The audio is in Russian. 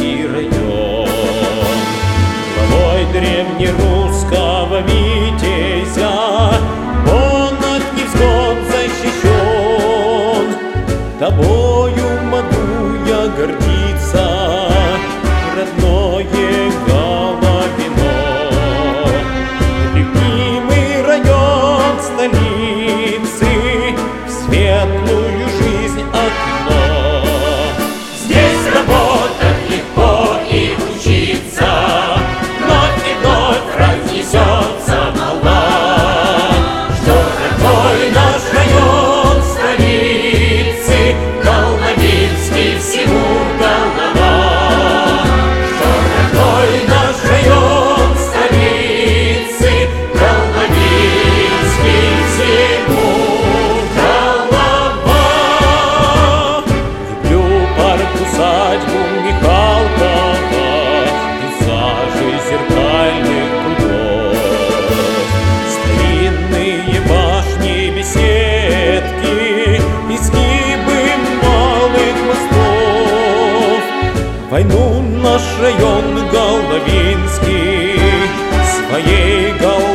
Головинский район. Главой древнерусского витязя он от невзгод защищен. Тобою могу я гордиться, родное Головино. Любимый район столицы, в светлую жизнь окно. Здесь работать легко и учиться, вновь и вновь разнесется молва, что родной наш район столицы, Головинский всему голова. Что родной наш район столицы, Головинский всему голова. Люблю парк, усадьбу Михалкова, пейзажи зеркальных прудов, старинные башни, беседки, изгибы малых мостов. Войну наш район Головинский своей головой